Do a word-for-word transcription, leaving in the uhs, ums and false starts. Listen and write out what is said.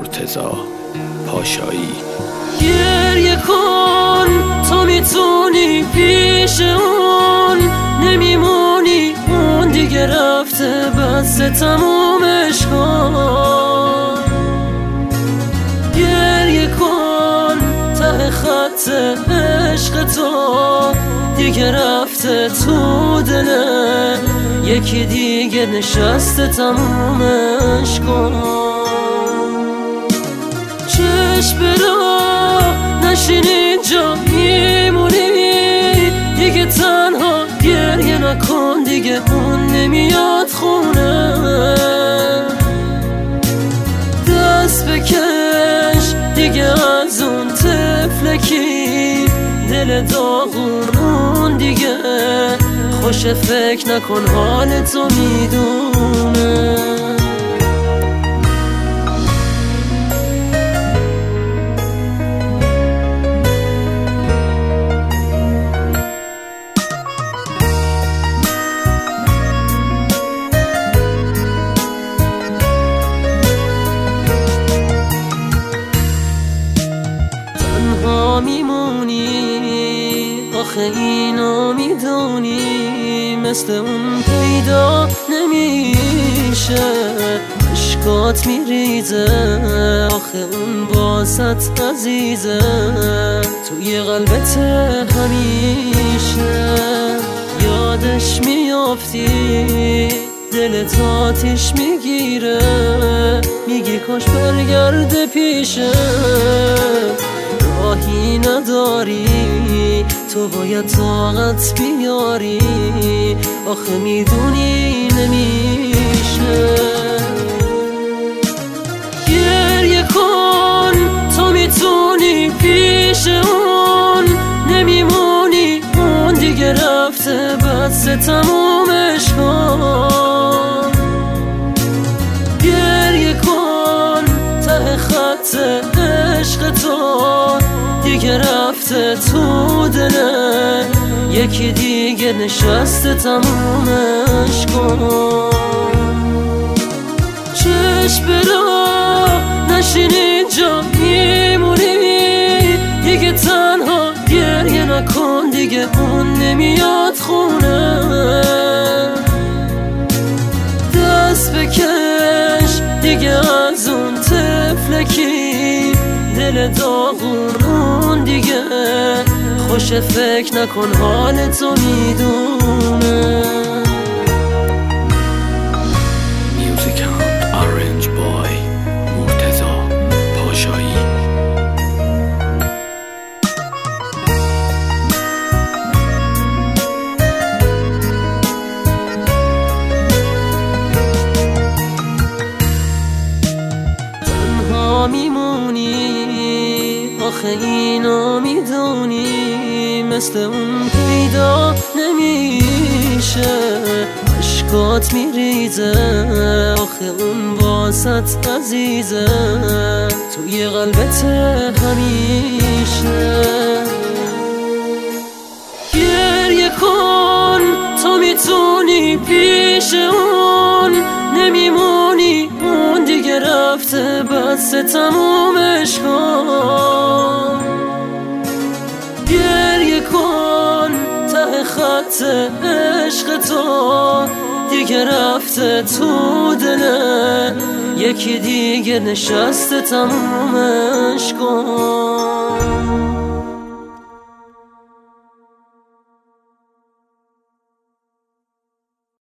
مرتضی پاشایی. گریه کن تو میتونی، پیش اون نمیمونی، اون دیگه رفته بس تمومش کن. گریه کن ته خط عشق تو دیگه رفته تو دله، یکی دیگه نشسته تمومش کن. چشم برا نشین اینجا میمونی، دیگه تنها گریه نکن، دیگه اون نمیاد خونه. دست بکش دیگه از اون طفلکی، دل داغون اون دیگه خوش، فکر نکن حال تو میدونه. میمونی آخه اینو میدونی، مثل اون پیدا نمیشه، عشقات میریزه آخه اون واسط عزیزه، توی قلبت همیشه یادش میافتی، دلت آتیش میگیره، میگی کاش برگرده پیشه. راهی نداری تو باید طاقت بیاری، آخه میدونی نمیشه. گریه کن تو میتونی، پیش اون نمیمونی، اون دیگه رفته بس تمومش کن. گریه کن ته خط عشق تو دیگه رفته تو دله، یکی دیگه نشسته تمومش کن. چشم برا نشین اینجا میمونی، دیگه تنها گریه نکن، دیگه اون نمیاد خونه. دست بکش دیگه از اون طفلکی، دل داغون اون دیگه خوش، فکر نکن حال تو میدونه. میوزیک اند آرنج بای مرتضی پاشایی. تنها میمونی آخه اینو میدونی، مثل اون پیدا نمیشه، عشقات میریزه آخه اون واسط عزیزه، توی قلبت همیشه. گریه کن تو میتونی، پیش اون نمیمونی، اون دیگه رفته بس تمومش کن. گریه کن ته خط عشق تو دیگه رفته تو دله، یکی دیگه نشسته تمومش کن.